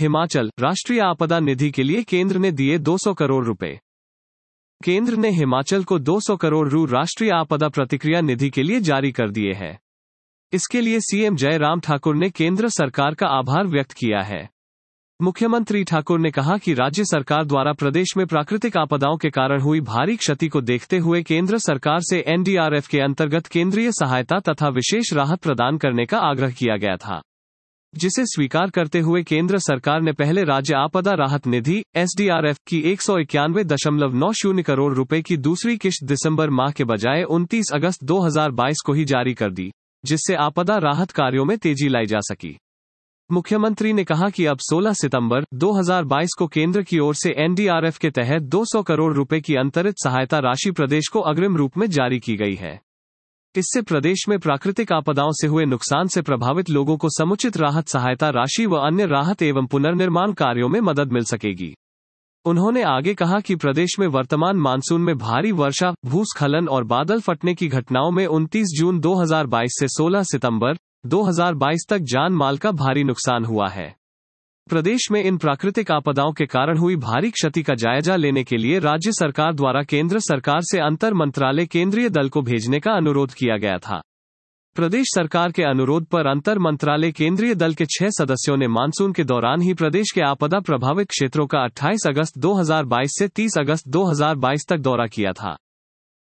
हिमाचल, राष्ट्रीय आपदा निधि के लिए केंद्र ने दिए 200 करोड़ रुपए। केंद्र ने हिमाचल को 200 करोड़ रु राष्ट्रीय आपदा प्रतिक्रिया निधि के लिए जारी कर दिए हैं। इसके लिए सीएम जयराम ठाकुर ने केंद्र सरकार का आभार व्यक्त किया है। मुख्यमंत्री ठाकुर ने कहा कि राज्य सरकार द्वारा प्रदेश में प्राकृतिक आपदाओं के कारण हुई भारी क्षति को देखते हुए केंद्र सरकार से एनडीआरएफ के अंतर्गत केंद्रीय सहायता तथा विशेष राहत प्रदान करने का आग्रह किया गया था, जिसे स्वीकार करते हुए केंद्र सरकार ने पहले राज्य आपदा राहत निधि एसडीआरएफ की 191.90 करोड़ रुपए की दूसरी किश्त दिसंबर माह के बजाय 29 अगस्त 2022 को ही जारी कर दी, जिससे आपदा राहत कार्यों में तेजी लाई जा सकी। मुख्यमंत्री ने कहा कि अब 16 सितंबर 2022 को केंद्र की ओर से एनडीआरएफ के तहत 200 करोड़ रुपए की अंतरित सहायता राशि प्रदेश को अग्रिम रूप में जारी की गई है। इससे प्रदेश में प्राकृतिक आपदाओं से हुए नुकसान से प्रभावित लोगों को समुचित राहत सहायता राशि व अन्य राहत एवं पुनर्निर्माण कार्यों में मदद मिल सकेगी। उन्होंने आगे कहा कि प्रदेश में वर्तमान मानसून में भारी वर्षा, भूस्खलन और बादल फटने की घटनाओं में 29 जून 2022 से 16 सितंबर 2022 तक जान माल का भारी नुकसान हुआ है। प्रदेश में इन प्राकृतिक आपदाओं के कारण हुई भारी क्षति का जायजा लेने के लिए राज्य सरकार द्वारा केंद्र सरकार से अंतर मंत्रालय केंद्रीय दल को भेजने का अनुरोध किया गया था। प्रदेश सरकार के अनुरोध पर अंतर मंत्रालय केंद्रीय दल के 6 सदस्यों ने मानसून के दौरान ही प्रदेश के आपदा प्रभावित क्षेत्रों का 28 अगस्त 2022 से 30 अगस्त 2022 तक दौरा किया था।